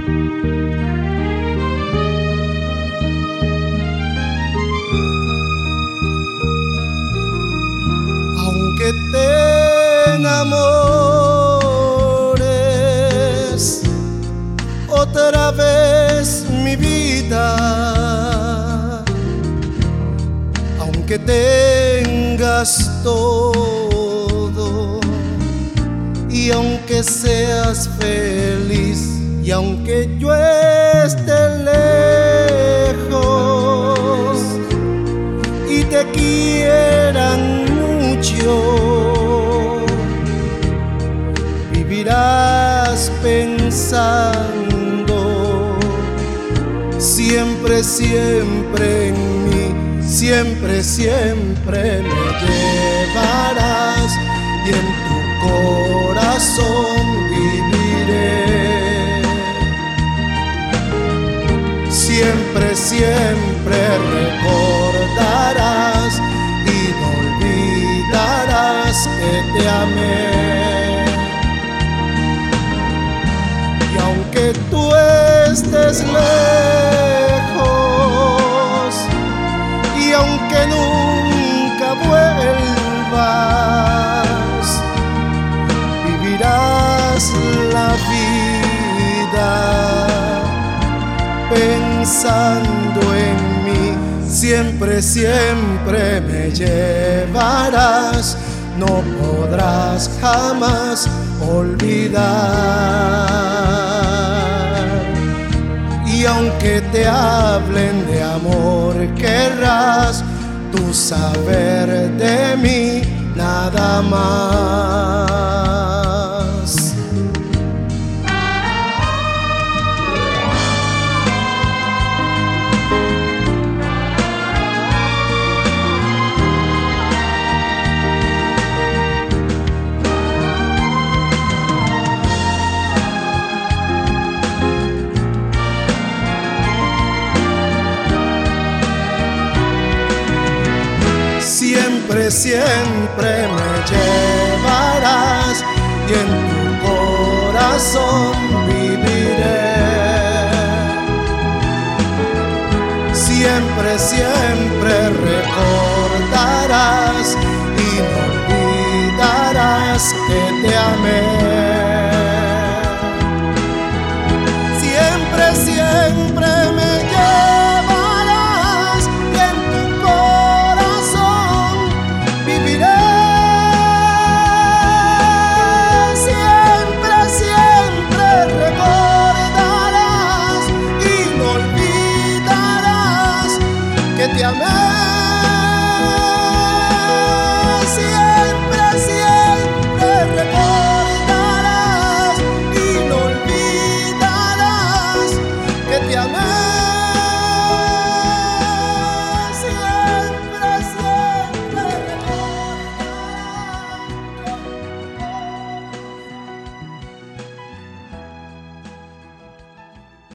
Aunque te enamores otra vez, mi vida, aunque tengas todo y aunque seas feliz y aunque yo esté lejos y te quieran mucho, vivirás pensando siempre, siempre en mí, siempre, siempre me llevarás y en tu corazón viviré. Siempre, siempre recordarás y no olvidarás que te amé. Y aunque tú estés lejos y aunque nunca vuelvas, vivirás la vida pensando en mí. Siempre, siempre me llevarás, no podrás jamás olvidar. Y aunque te hablen de amor, querrás tú saber de mí nada más. Siempre, siempre me llevarás y en tu corazón viviré. Siempre, siempre recordarás y no olvidarás que